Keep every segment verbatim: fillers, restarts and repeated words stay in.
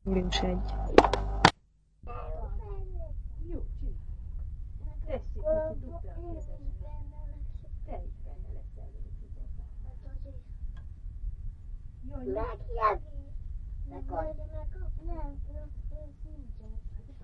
Nincs egy. Jó, csináljuk. Tessék, Miki, dugd a kezedbe. Te is benne leszel, Miki, babá. Jaj, Megjevi. Meg akarja megkapni. Nem, ő nincsen.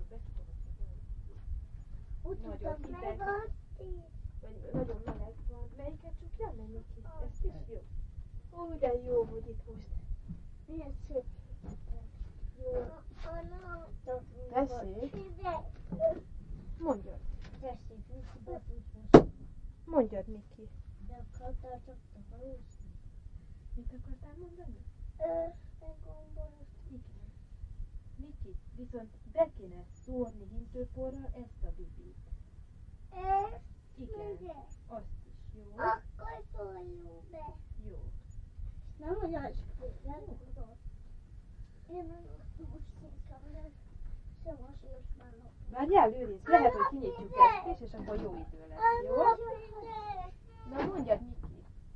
Úgy tudtam megadni. Vagy nagyon meleg van. Melyiket csukjál meg, Miki? Ez is jó. Ó, de jó, hogy itt most. Milyen szép. Jó. Tessék. Mondjad. Tessék, Miki, betudj most. Mondjad, Miki. De akartál csak takarulni? Mit akartál mondani? Ö, meggondolod. Igen. Miki, viszont be kéne szórni hintőporral ezt a bibit. Ezt? Igen. Ugye? Azt is, jó? Akkor szóljuk be. Jó. Nem olyan nem tudod. Én nem most inkább nem. Sem most most már napom. Várjál, Lőrinc, lehet, hogy kinyitjuk ezt is, és akkor jó idő lesz, jó? Na mondjad, Miki.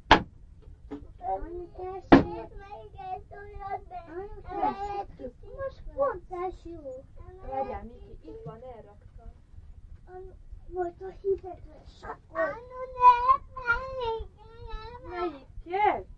Anyu, tessék, melyiket szólod be? Anyu, tessék, most pont ez jó. Várjál, Miki, itt van, elraktam. Anyu, most a hidegre sakol. Anyu, ne, melyiket? Melyikkel?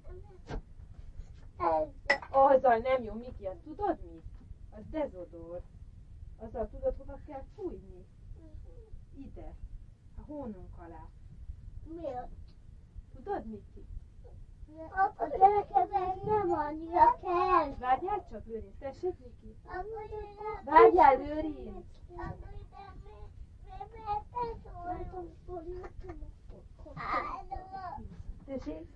Ez. Azzal nem jó, Miki, azt tudod mi? Az dezodor. Azzal tudod, hova kell fújni? Ide. A hónunk alá. Miért? Tudod, Miki? A gyerekezek nem annyira kell. Várjál csak, Lőrinc, tessék, Miki? Várjál, Várjál, Lőrinc! Tessék?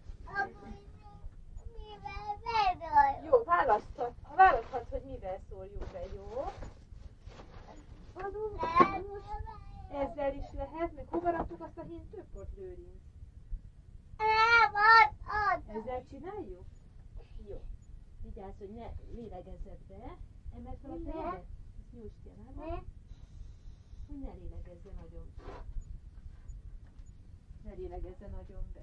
Jó, választhat, választhat, hogy mivel szórjuk be, jó? Ezzel is lehet, meg hova raktuk azt a hintőport, Lőrinc? Ezzel csináljuk? Jó. Vigyázz, hogy ne lélegezzed be. Emeld fel a fejedet. Ezt nyújtsd ki a lábad. Hogy ne lélegezzen nagyon. Ne lélegezzen nagyon be.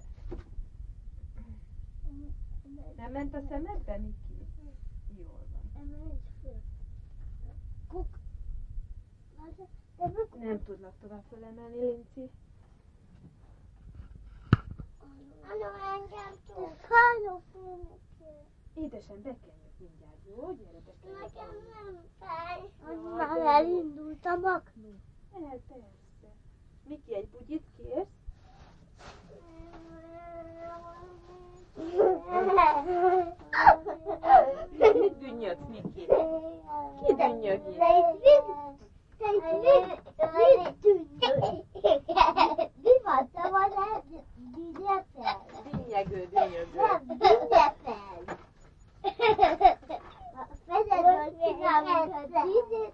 Nem ment a szemedbe, Miki? Jól van. Nem tudnak tovább fölemelni, Linci. Anna, engem tud. Halló, főnökő. Édesen, bekenjük mindjárt, jó? Gyere, bekenjük. Nekem nem fáj. Anna, már elindult a maknó. El, persze. Miki, egy bugyit kérsz? Mit dünnyögsz, Miki? Ki dünnyögi? De itt mit? De itt mit? Mit dünnyög? Mi van? Te vagy el? Dünnyepel? Dünnyegő, dünnyögő. Nem, dünnyepel. Fedezről csinálunk a dünnyepel.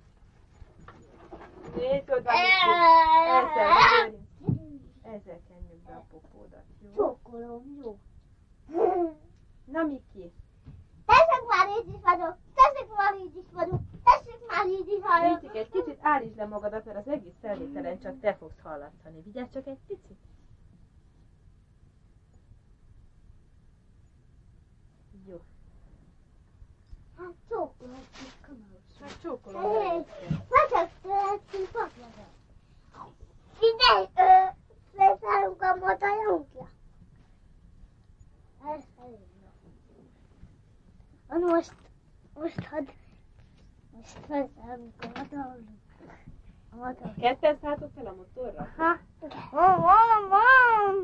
Nézd oda, Miki. Ezzel, ezzel kenjük be a popódat, jó? Csókolom, jó. Na, Miki. Tessék már így is vagyok, tessék már így is vagyok, tessék már így is vagyok. Linci, egy kicsit állítsd le magadat, mert az egész felvételen csak te fogsz hallatszani. Vigyázz csak egy picit. Jó. Hát csókolom, kis kamaros. Hát csókolom. Hé, vegyek tőlettünk papjazat. Figyelj, ö, felszállunk a motorunkra. Ez elég jó. Na most, most hadd, most felszállunk a motorunkra. A motorunkra. Ketten szálltok fel a motorra? Ha? Vam, vam, vam.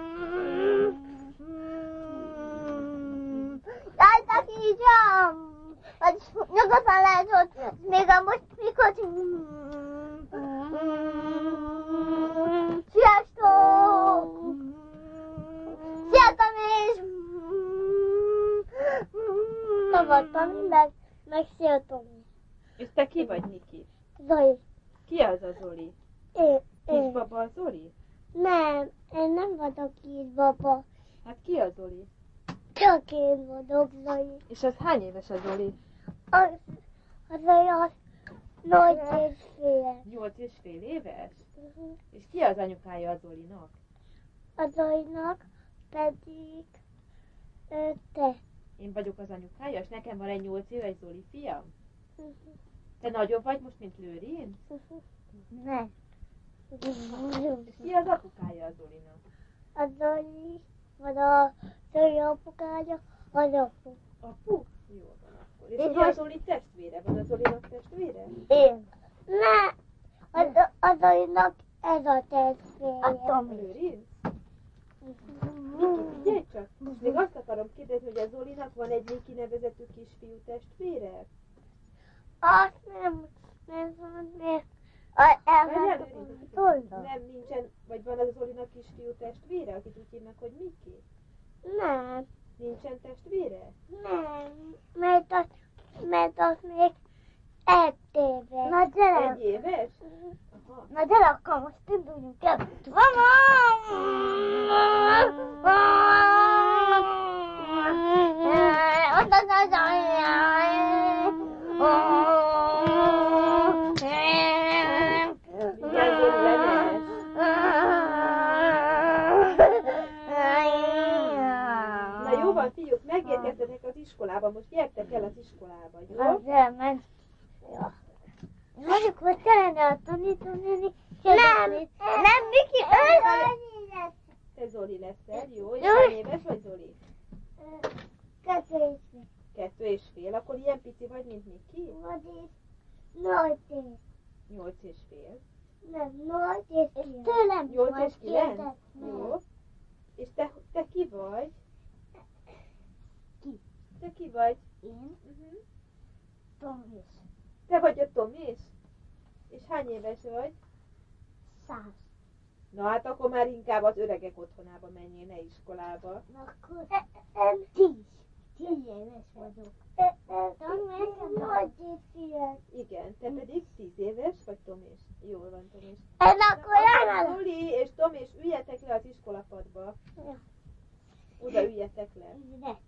Jajtak így van! Vagy nyugodtan lehet, hogy még a most mikor... Sziasztok! Sziasztok és... Magadtam, meg, meg szia Tomi. És te ki vagy, Miki? Zoli. Ki az a Zoli? Én, én. Kisbaba a Zoli? Nem, én nem vagyok kisbaba. Hát ki a Zoli? Csak én vagyok Zoli. És az hány éves a Zoli? Az, az olyan nagy és fél. Nyolc és fél éves? Uh-huh. És ki az anyukája a Zolinak? A Zolinak pedig ö, te. Én vagyok az anyukája, és nekem van egy nyolc éves Zoli fiam? Te nagyobb vagy most, mint Lőrinc? Nem. És ki az apukája a Zolinak? A Zoli, vagy a Zoli apukája, az apu. Apu? Jó van akkor. És Én ki a most- Zoli testvére? Van a Zolinak testvére? Én. Ne! A, a Zolinak ez a testvére. A Tomi. Lőrinc? Miki, figyelj csak! És még azt akarom kérdezni, hogy a Zolinak van egy Miki nevezetű kisfiú testvére? Azt nem, nem tudom, a Várjál, elvágom. Lőrinc, nem, nincsen, vagy van az Zolinak kisfiú testvére, akit úgy hívnak, hogy Miki? Nem, Nincsen testvére? nem, mert az, mert az még egy éves. Na gyere! Egy éves? Aha. Na gyere, akkor most induljunk el. Mindjárt Zoli lemegy. Na jó van, fiúk, megérkeztetek az iskolába, most gyertek el az iskolába, jó? Az elment. Mondjuk, hogy kellene a tanítónéni kérdezni. Nem, nem, Miki, ő Te Zoli leszel, jó? És Jó. hány éves vagy, Zoli? Kettő Kettő és fél, akkor ilyen pici vagy, mint Miki? vagyis nyolc év. Nyolc és fél. Nem, nyolc és fél. Tőlem is Nyolc majd és kilenc? kérdezni. Jó. És te, te ki vagy? Ki? Te ki vagy? Én, Uh-huh. Tomis. Te vagy a Tomis? És hány éves vagy? Száz. Na hát akkor már inkább az öregek otthonába menjél, ne iskolába. Akkor tíz. Tíz éves vagyok. Tomis, nyolc és fél. Igen, te pedig tíz éves vagy, Tomis? Jól van, Tomis. Én akkor elmegyek. Zoli és Tomis, üljetek le az iskolapadba. Oda üljetek le.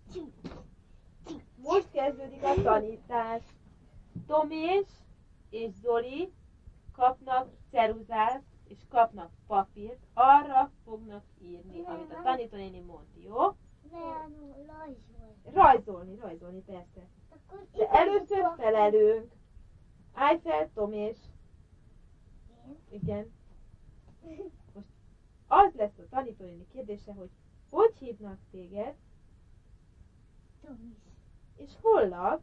Most kezdődik a tanítás. Tomis és Zoli kapnak ceruzát, és kapnak papírt, arra fognak írni, amit a tanítónéni mond, jó? Rajzolni, rajzolni, persze. De először felelünk. Állj fel, Tomis. Igen. Most az lesz a tanítónéni kérdése, hogy hogy hívnak téged, Tomis. és hol laksz?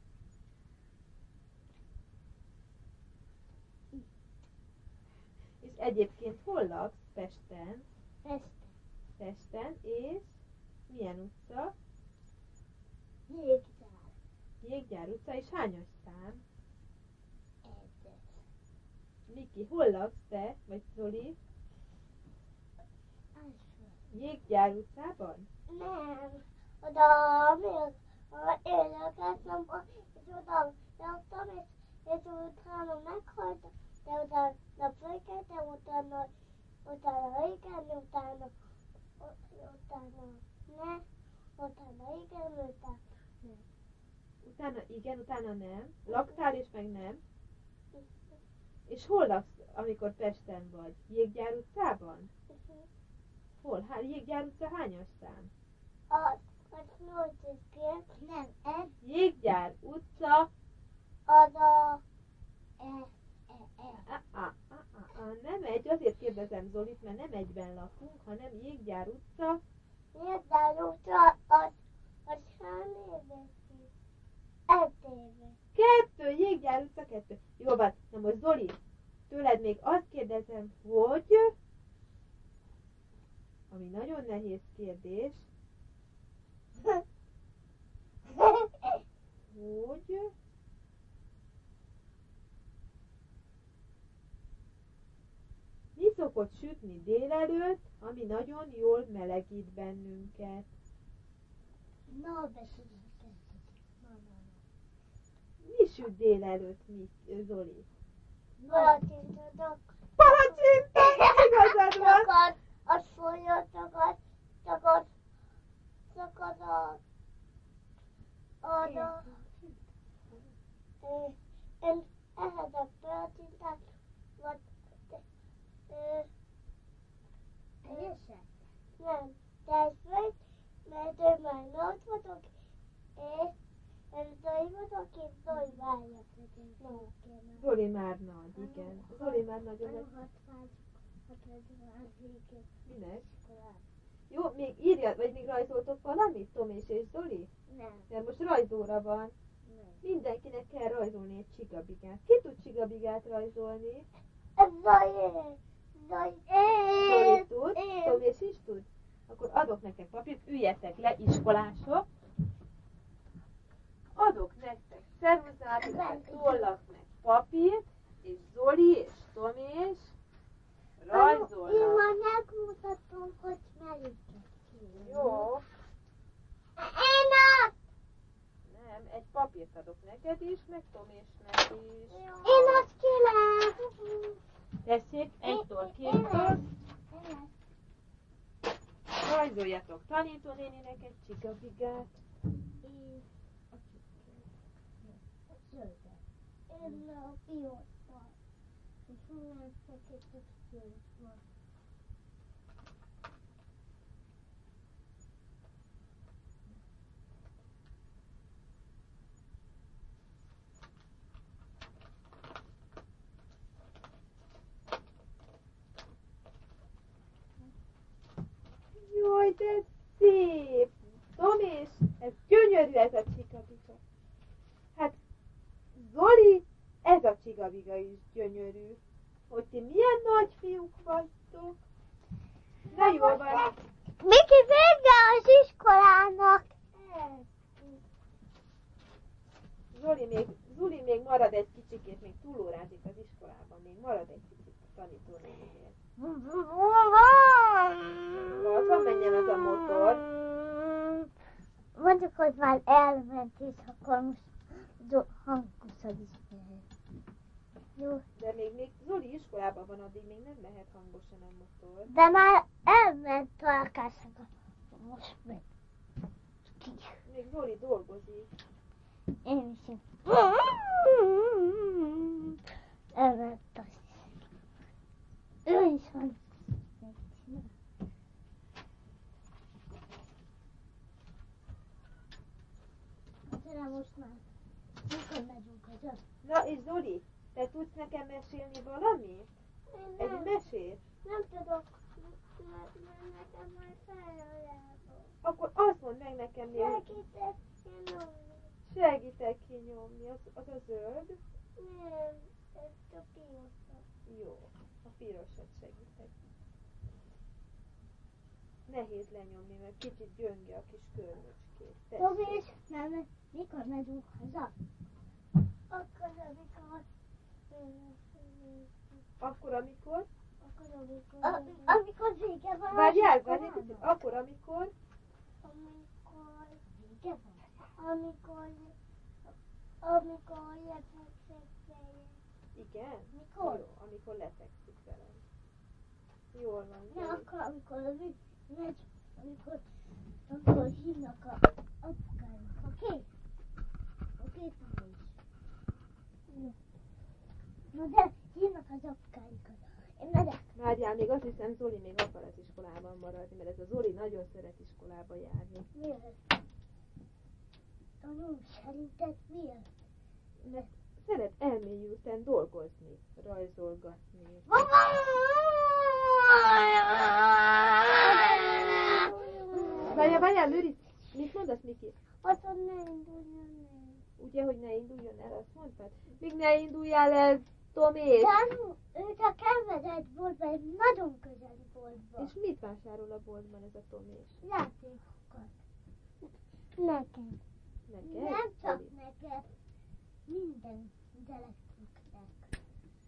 És egyébként hol laksz? Pesten. Ezt Pesten, és milyen utca? jégzár. Jéggyár utca, és hányas szám? Egyes. Miki, hol laksz te, vagy Zoli? Első. Jéggyár utcában? Nem. Oda még én elkezdtem, és oda laktam, és, és utána meghaltam, de utána fölkeltem, utána, utána igen, utána, utána ne, utána igen, utána ne. Utána igen, utána nem. Laktál, és meg nem. És hol laksz, amikor Pesten vagy? Jéggyár utcában? Hol? Há, Jéggyár utca hányas szám? Az, az nyolc és fél, nem, ez, Jéggyár utca... az a, e, e, e. Ah, ah, ah, ah, ah, nem egy, azért kérdezem Zolit, mert nem egyben lakunk, hanem Jéggyár utca... Jéggyár utca, az, az hány éves? Egy éves. Kettő, Jéggyár utca kettő. Jó van, na most Zoli, tőled még azt kérdezem, hogy... Ami nagyon nehéz kérdés, hogy... Mi szokott sütni délelőtt, ami nagyon jól melegít bennünket? Na, beszélünk. Na, na, na. Mi süt délelőtt, mi, Zoli? Palacsintatok. Palacsinta! Igazad van! Csak az, az folyó, csak az, csak az, csak az a, az a, ö, én ehhez a palacsintát, vagy, ö, ö, nem, de ez vagy, mert ő már nyolc vagyok, És Zoli volt, aki Zoli várja. Zoli már nagy, igen. Zoli már nagyon nagy. Minek? Jó, még írja, vagy még rajzoltok valamit, Tomés és Zoli? Nem. Mert most rajzóra van. Nem. Mindenkinek kell rajzolni egy csigabigát. Ki tud csigabigát rajzolni? Zoli. Zoli. Zoli tud, Tomés is tud? Akkor adok nektek papírt, üljetek le, iskolások. Adok nektek ceruzát, illetve tollat, meg papírt, és Zoli és Tomés rajzolnak. Én már megmutatom, hogy melyiket kéne. Jó. Én azt! Nem, egy papírt adok neked is, meg Tomésnek is. Én azt kérem! Tessék, egytől kéttől. Rajzoljatok tanítónéninek egy csigabigát. Én a pióttal. És minden fekete pióttal. Jaj, de szép! Tomés, ez gyönyörű ez a csigabiga. Hát, Zoli, ez a csigabiga is gyönyörű. Hogy ti milyen nagy fiúk vagytok. Na jól van. Miki, vége az iskolának! Zoli még, Zoli még marad egy kicsikét, még túlórázik az iskolában, még marad egy kicsit a tanítónéninél. Lassan menjen az a motor. Mondjuk, hogy már elment, és akkor most hangosan is mehet. Jó. De még, még Zoli iskolában van, addig még nem mehet hangosan a motor. De már elment találkására. Most megy. Ki. Még Zoli dolgozik. Én is. Elment az. Ő is van. Hát most már. Mikor megyünk haza? Na és Zoli, te tudsz nekem mesélni valamit? Egy mesét? Nem tudok, mert nekem már fejlőjelból. Akkor azt mondd meg nekem még. Segítek kinyomni. Segítek kinyomni, az, az a zöld? Nem, ez a piros. Jó, a pirosat segítek. Nehéz lenyomni, mert kicsit gyönge a kis körmöcskét. Tomés, nem, mikor megyünk haza? Akkor, amikor... Akkor, amikor? Akkor, amikor... A, amikor vége van. Várjál, várjál, kicsit. Akkor, amikor? Amikor... Vége van. Amikor... Amikor lefekszek vele. Igen? Mikor? Jó, amikor lefekszik velem. Jól van. Ne, Zoli. akkor, amikor megy, megy, amikor, amikor hívnak a apukának, oké? Okay? Oké, okay, Tomés? Jó. Na de, hívnak az apukáikat. Én megyek. Várjál, még azt hiszem, Zoli még akar az iskolában maradni, mert ez a Zoli nagyon szeret iskolába járni. Miért? Tanul, szerinted miért? Mert szeret elmélyülten dolgozni, rajzolgatni. Várjál, várjál, Lőri, mit mondasz, Miki? Azon ne induljon el. Ugye, hogy ne induljon el, azt mondtad? Még ne induljál el, Tomés! Tanul, ő csak elvezett boltba, egy nagyon közeli boltba. És mit vásárol a boltban ez a Tomés? Játékokat. Nekem. Neked? Nem csak Zoli? neked. Minden gyereküknek.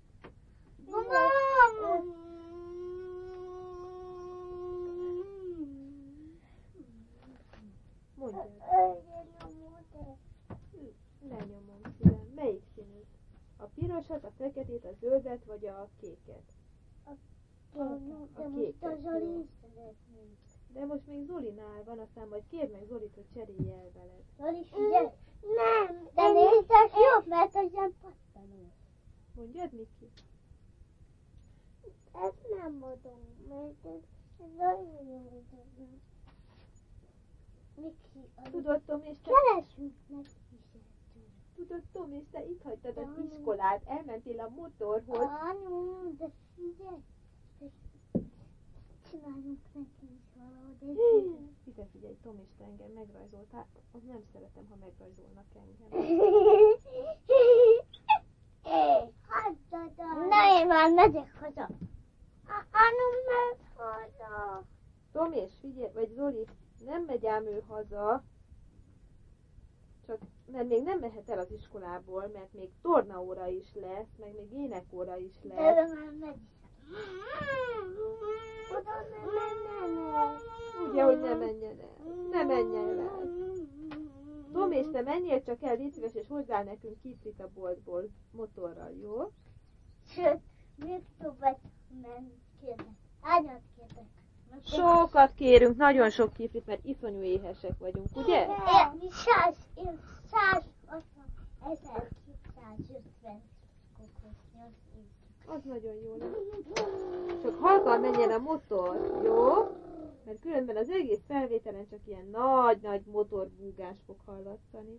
Mondjad. Lenyomod-e? Lenyomom szívem. Melyik színűt? A pirosat, a feketét, a zöldet vagy a kéket? De most a Zoli szeretnénk. De most még Zolinál van, aztán majd kérd meg Zolit, hogy cserélj el veled. Zoli, figyelj! Nem, de nézd, ez jobb, mert az ilyen pattanós. Mondjad, Miki? Ezt nem mondom, mert ez Zoli mondom. Miki, Tudod, Tom, és te... keresünk meg fizetőt. Tudod, Tom, és te itt hagytad az iskolát, elmentél a motorhoz. Anu, de figyelj, csinálunk neki is valahogy. Figyelj, figyelj, Tom, és te engem megrajzoltál. Az nem szeretem, ha megrajzolnak engem. Na, én már megyek haza. Anu, megy haza. Tom, és figyelj, vagy Zoli, nem megy ám ő haza, csak mert még nem mehet el az iskolából, mert még tornaóra is lesz, meg még énekóra is lesz. De ő már megy. Oda nem menjen el. Ugye, hogy ne menjen el. Ne menjen el. Tom, és te menjél csak el, légy szíves, és hozzá nekünk kiflit a boltból motorral, jó? Sőt, még többet nem kérlek. Hányat kérlek? Sokat kérünk, nagyon sok kiflit, mert iszonyú éhesek vagyunk, ugye? Én száz, én száz ezerkétszázötven kokosnyos étjük. Az nagyon jó lesz. Csak halkan menjen a motor, jó? Mert különben az egész felvételen csak ilyen nagy-nagy motorbúgás fog hallatszani.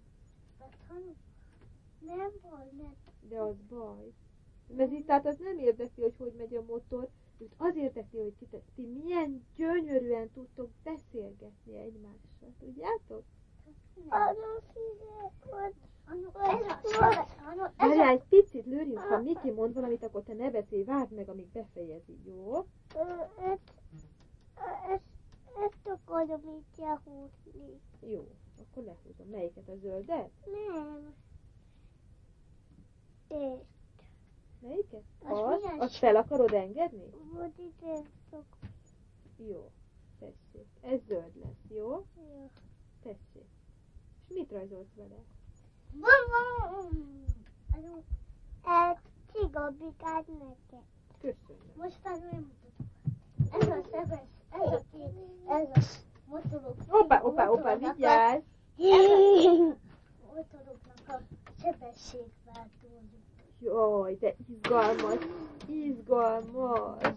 Nem baj, nem. De az baj. Mert itt tehát az nem érdekli, hogy hogy megy a motor, őt az érdekli, hogy ti, ti milyen gyönyörűen tudtok beszélgetni egymással. Tudjátok? Anu, figyelj, Anu, Várjál egy picit, lőrjünk, ha Miki mond valamit, akkor te ne beszélj, várd meg, amíg befejezi, jó? Ezt akarom itt lehúzni. Jó, akkor lehúzom. Melyiket, a zöldet? Nem. Ezt. Melyiket? Az Az? milyen Azt fel akarod engedni? Vagy itt szok. Jó, tessék. Ez zöld lesz, jó? Jó. Tessék. És mit rajzolsz vele? Anu, ez cigabikát neked. Köszönöm. Most már nem mutatom. Ez a szebes, ez a két, ez a motorok. Hoppá, hoppá, hoppá, vigyázz! Motoroknak a sebességváltója. Jaj, de izgalmas, izgalmas.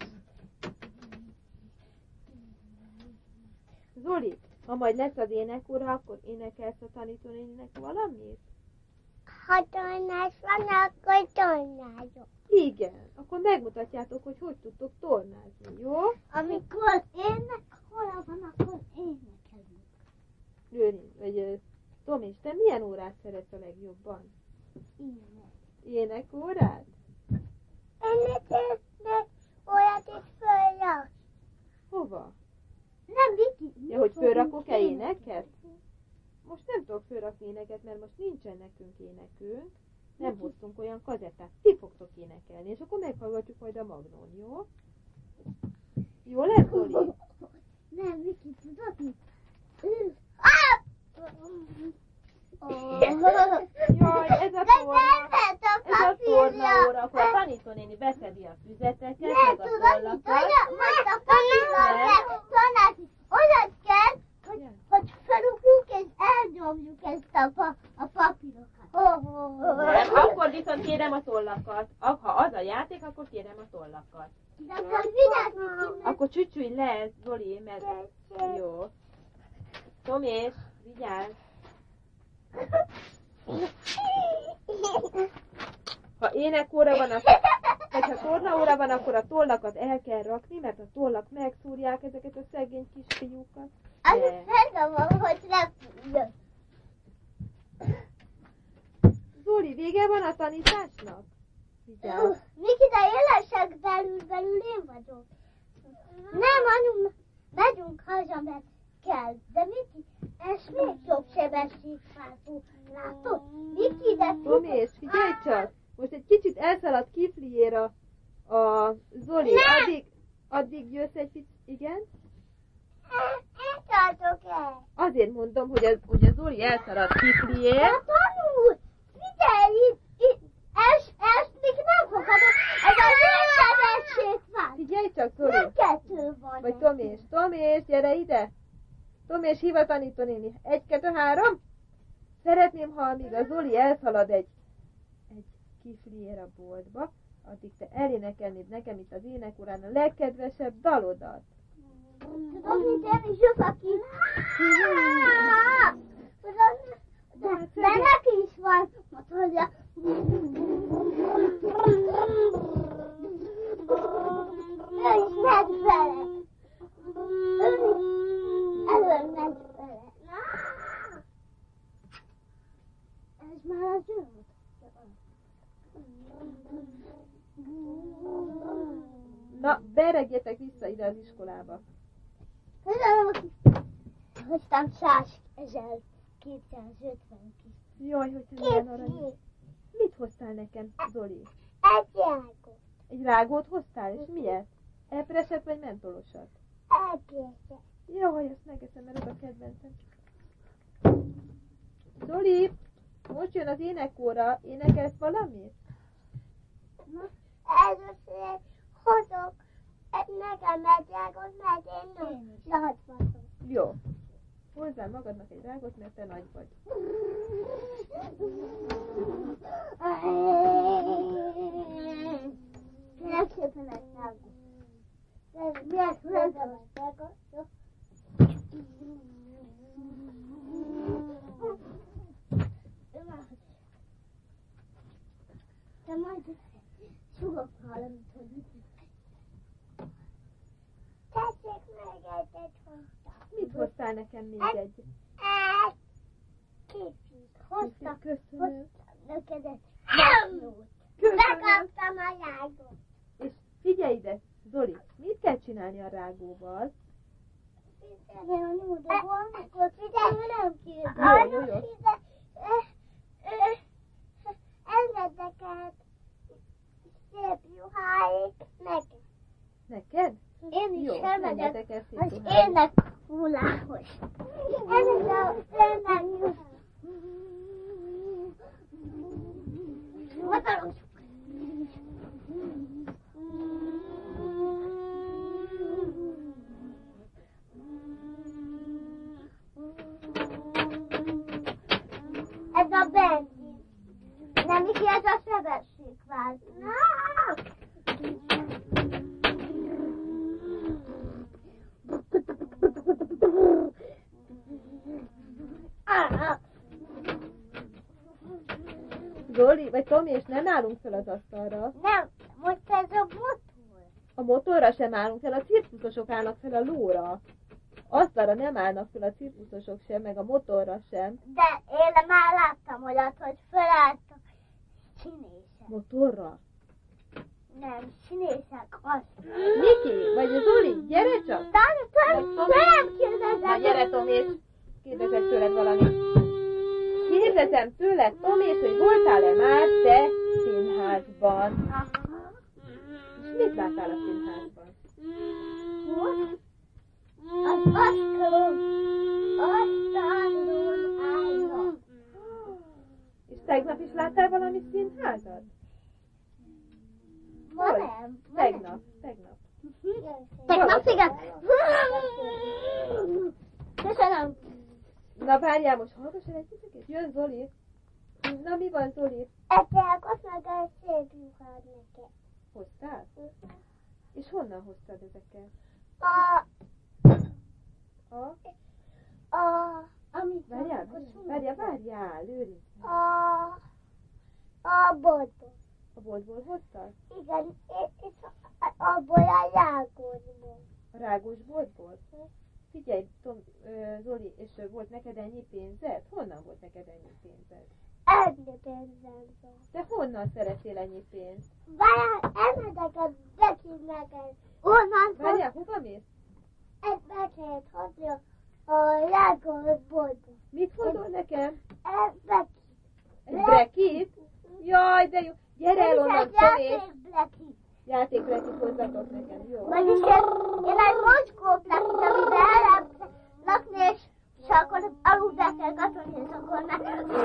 Zoli, ha majd lesz az énekóra, akkor énekelsz a tanítónéninek valamit? Ha tornás van, akkor tornázok. Igen, akkor megmutatjátok, hogy hogy tudtok tornázni, jó? Amikor énekhóra van, akkor énekelünk. Lőrin, vagy ö, Tom, és te milyen órát szeretsz a legjobban? Ének. Énekórát? Énekelnek olyat is fölrak. Hova? Nem, Viki. Ja, hogy fölrakok-e éneket? Most nem tudok fölrakni éneket, mert most nincsen nekünk énekünk. Nem hoztunk olyan kazettát. Ti fogtok énekelni, és akkor meghallgatjuk majd a Magnón, jó? Jó lesz, Zoli? Nem, Viki, tudod mit? Jaj, ez a torna, ez a tornaóra, akkor a tanítónéni beszedi a füzeteket, Nem, meg a tudod, tollakat. tudod, most a papírokat tornázni. Oda kell, hogy, hogy felugjuk és elnyomjuk ezt a, pa, a papírokat. Nem, akkor viszont kérem a tollakat. Ha az a játék, akkor kérem a tollakat. De akkor vigyázz, Akkor csücsülj le, Zoli, mert jó. Tomés, vigyázz. Ha énekóra van, akkor, vagy ha tornaóra van, akkor a tollakat el kell rakni, mert a tollak megszúrják ezeket a szegény kisfiúkat. Az De. fenn van, hogy repüljön. Zoli, vége van a tanításnak? Vigyázz. Miki, de élesek belül, belül én vagyok. Nem, anyu, megyünk haza, mert kell. De Miki, ez még jobb sebességváltó. Látod? Miki, de... Tomés, figyelj csak! Most egy kicsit elszaladt kifliér a, a Zoli. Ne! Addig, addig jössz egy picit, igen? Én tartok el. Azért mondom, hogy a, hogy a Zoli elszaladt kifliér. De tanul! Figyelj, itt, itt, ezt, ezt még nem fogadom. Ez az én sebességváltó. Figyelj csak, Zoli! Nem kettő van. Vagy Tomés. Tomés, gyere ide! Tomés, hív a tanítónéni. Egy, kettő, három. Szeretném, ha amíg a Zoli elszalad egy, egy kifliér a boltba, addig te elénekelnéd nekem itt az énekórán a legkedvesebb dalodat. Tudod, mint én is jövök aki... De, de neki is van motorja. Ő is megy vele. Ő is elől megy vele. Ez már az ő. Na, beregjetek vissza ide az iskolába. Hoztam százezer-kétszázötven kis. Jaj, hogy te milyen aranyos. Mit hoztál nekem, Zoli? Egy rágót. Egy rágót hoztál, és miért? Epreset vagy mentolosat? Egészet. Jaj, ezt megeszem, mert az a kedvencem. Zoli, most jön az énekóra. Énekelsz valamit? Először hozok nekem egy rágót, mert én nagy vagyok. Jó. Hozzál magadnak egy rágót, mert te nagy vagy. Kérem szépen egy rágót. Miért hozom egy rágót? Te majd sugok valamit, hogy mit tessék meg egyet hoztam. Mit hoztál nekem még egy? Egy kicsit. Hoztam, Köszönöm. hoztam neked egy rágót. Megkaptam a rágót. És figyelj ide, Zoli, mit kell csinálni a rágóval? Figyelj a nyúlóval, mikor figyelj, nem kérdez. Jó, jó, jó. Engedeket szép juháig neked. Neked? Én is Jó, elmegyek menjetek el szép az ruhába. ének hullához. Ez az ének juhához. Motoros. Ez a benzin. Nem is ez a sebességváltó. Zoli, vagy Tomi, és nem állunk fel az asztalra. Nem, most ez a motor. A motorra sem állunk fel, a cirkuszosok állnak fel a lóra. Asztalra nem állnak fel a cirkuszosok sem, meg a motorra sem. De én már láttam olyat, hogy felálltak színészek. Motorra? Nem, színészek azt. Miki, vagy a Zoli, gyere csak! Tani, tani, tőlem kérdezem. Na gyere, Tomi, és kérdezek tőled valamit. Kérdezem tőled, Tomi, és hogy voltál-e már te színházban? Aha. És mit láttál a színházban? Hogy? Az asztalon, asztalon állnak. És tegnap is láttál valami színházat? Ma Hogy? nem. ma Tegnap, tegnap. nem. Tegnap, igen. Köszönöm. Na várjál, most hallgass el egy picit. Jön Zoli. Na mi van, Zoli? Ettelkos meg egy szép juhád neked. Hoztál? És honnan hoztad ezeket? A... A? A... Amit... Várjál, várjál, várjál, Lőrinc. A... A boltból. A boltból hoztad? Igen, és abból a rágósból. A rágós boltból? Figyelj, Tom, ö, Zoli, és ö, volt neked ennyi pénzed? Honnan volt neked ennyi pénzed? Ennyi pénzem van. Te honnan szereztél ennyi pénzt? Várjál, elmegyek a Becky neked. Onnan Várjál, hova mész? egy Becky-t hozni a rágós boltból. Mit hozol nekem? Egy Becky. Egy brekit? Jaj, de jó. Gyere el onnan, Tomi, és Becky. játékbrekit hozzatok nekem, jó? Vagyis én, én egy mocskó plakit, amiben el lehet lakni, és, és akkor alul be kell katolni, és akkor meg...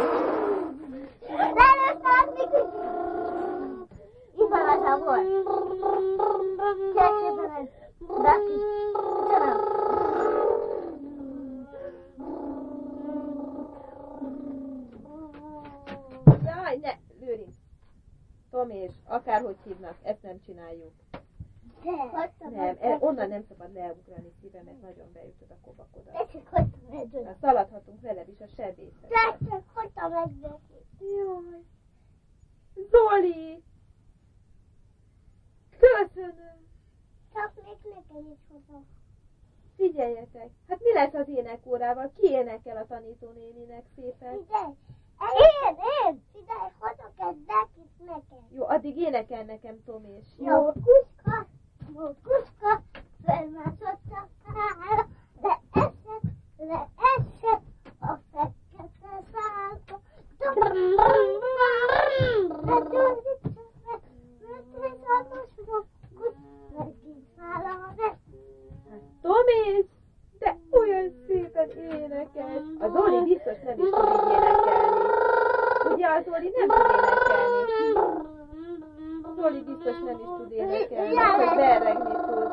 Lelőttem, Miki! Itt van az a volt. Kérlek szépen egy plaki. Köszönöm. Jaj, ne, Lőrinc. Tomi, és akárhogy hívnak, ezt nem csináljuk. Nem, el, onnan nem szabad leugrani szíve, mert nagyon beütöd a kobakodat. De csak hagytam egy Szaladhatunk veled is a sebészetbe. De csak hagytam egy Jaj. Zoli! Köszönöm! Csak még nekem is hozom. Figyeljetek, hát mi lesz az énekórával? Ki énekel a tanítónéninek szépen? Figyelj! Én, én! Figyelj, hozok egy dekit nekem. Jó, addig énekel nekem Tomés. Jó, kuszka, jó, kuszka, fölmászott a fára, de esett, de esett a fekete szálka. De gyógyítsa meg, mert ez a most kusz, megint szállal meg. Tomés! De olyan szépen énekel! A Zoli biztos nem is tud így énekelni. Ugye a Zoli nem tud énekelni. Zoli biztos nem is tud énekelni, hogy berregni tud.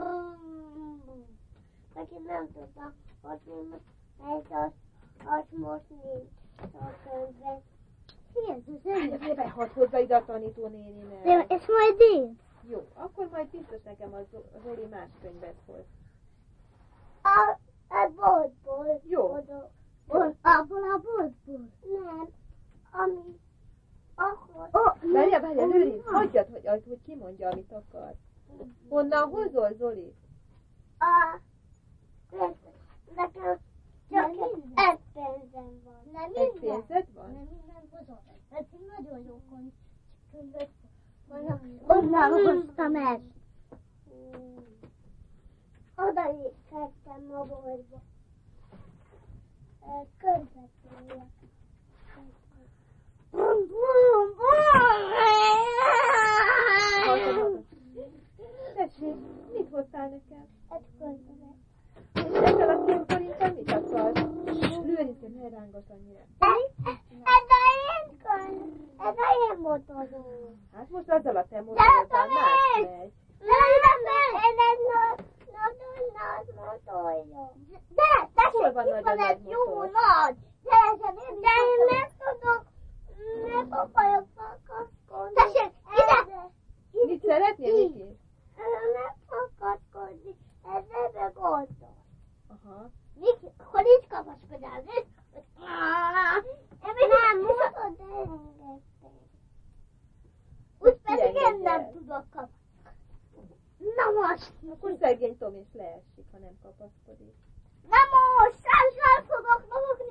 Neki nem tudta, hogy ez az, az most nincs a könyvben. Jézus, hadd hozza ide a tanítónéninek. És majd én? Jó, akkor majd biztos nekem a Zoli más könyvet hoz. A, a boltból. Jó. Oda, oda, abból a boltból. Nem, ami akkor... Oh, várjál, várjál, Lőrinc, hagyjad, hogy, hogy kimondja, amit akar. Honnan hozol, Zoli? A... Nekem csak egy pénzem van. Nem Egy pénzed van? Nem minden hozom. Ez nagyon jó könyvet vannak. Onnan hoztam ezt. Oda is tettem a boltba. Körbetéljek. Bum, bum, bum! Tessék, mit hoztál nekem? Egy könyvet. Ezzel a két forinttal mit akarsz? Lőrinc, ne rángass annyira. Ez a én könyv. Ez a én motorom. Hát most azzal a te motoroddal más megy. Nem, nem, én egy nagyon nagy motorja. De, Hol van tessék, nagy a van nagy egy jó motor? nagy. De, de én meg tudok, meg akarok fakaszkodni. Tessék, ide! Mit szeretnél, Miki? Meg fakaszkodni. Ez ebbe gondol. Aha. Miki, hol is kapaszkodál? Nem, mondod, de engedtem. Úgy pedig én nem tudok kapaszkodni. Na most! Akkor szegény Tom is leesik, ha nem kapaszkodik. Na most! Sással fogok magukni!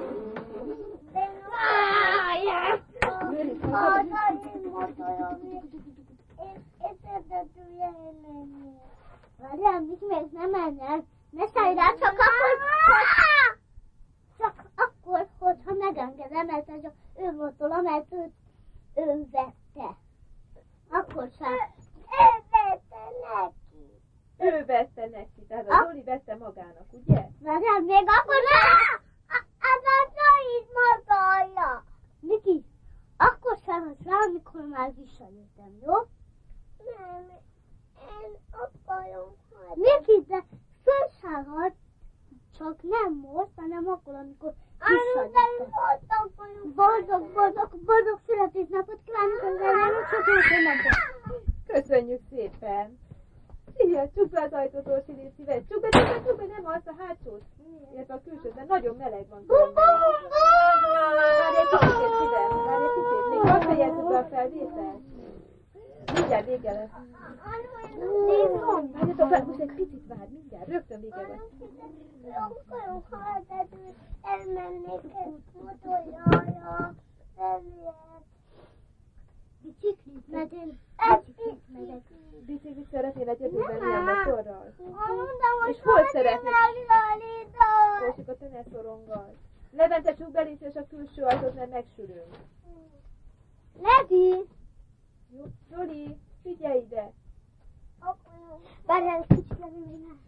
Lőrinc, Az a én motorom. Én egyedül lennék. Várjál, Miki, még nem menjen. Ne szállj rá, csak akkor... Csak akkor, hogyha megengedem, mert ez az ő motorom, mert őt ő vette. Akkor sem. Ő vette neki. Ő vette neki, tehát a Zoli vette magának, ugye? Várjál, még akkor sem. Az a Zoli motorja. Miki, akkor sem az rá, amikor már visszajöttem, jó? Nem, én akarom hagyni. Miki, de fölszállhat, csak nem most, hanem akkor, amikor visszajöttem. Boldog, boldog, boldog születésnapot kívánok az ellenünk, csak őket nem. Köszönjük szépen! Szia, csukd be az ajtót, Orsi, légy szíves. Csukd be, csukd be, csukd be, nem azt a hátsót. Illetve a külsőt, mert nagyon meleg van. Bum, bum, bum! Várj egy kicsit, szívem, várj egy kicsit. Még azt fejezzük be a felvételt. Mindjárt vége lesz. Várjatok, várj, most egy picit várj, mindjárt, rögtön vége lesz. Akarom hallgatni, elmennék egy motorjára, felvihet. Biciklit, mert én biciklit megyek. Biciklit szeretnél egyedül venni a motorral? Mondom, hogy És hol szeretnél? meglalítom. Kósika, te ne szoronggal. Levente, csukd be, légy szíves a külső ajtót, mert megsülünk. Ledi! Jó, Zoli, figyelj ide! Várjál, kicsit levőnél.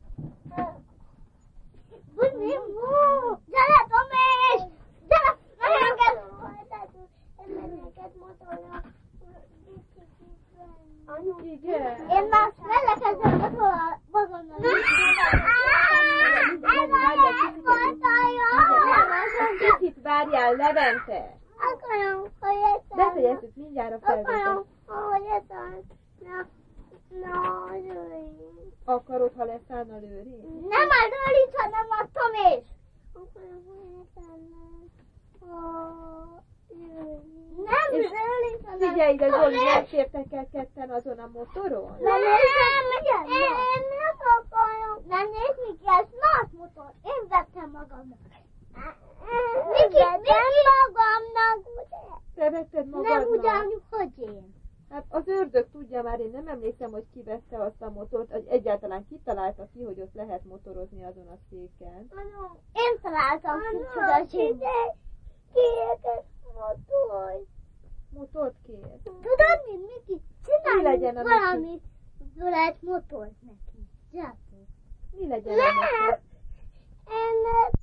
Buzi, mú! Gyere, Tomés! Gyere! Nagyon kell! Emelleket motorra. Igen. Én már felekezem motorra, vagonnal. Ez a legmotorja! Kicsit várjál, Levente! Akarom, hogy ezt Befejezzük mindjárt a felvételt. Akarom, hogy ezt Na, lőrinc. Akarod, ha leszáll a lőrinc? Nem a lőrinc, hanem a Tomés. Nem lőrinc, hanem Figyelj ide, Zoli, nem tértek el ketten azon a motoron? Nem, nem, én nem akarom. Nem nézd, Miki, ez más motor. Én vettem magamnak. Miki, Miki magamnak, ugye? Te vetted magadnak? Nem ugyanúgy, hogy én. Hát az ördög tudja már, én nem emlékszem, hogy ki vette azt a motort, hogy egyáltalán kitalálta ki, hogy ott lehet motorozni azon a széken. Anu, én találtam ki, csoda séget. Kérek motor. Motort kér. Tudod mi, Miki? Mi legyen Csináljunk a valamit, lehet motort neki. Zsákot. Mi legyen a Nem! motor? Én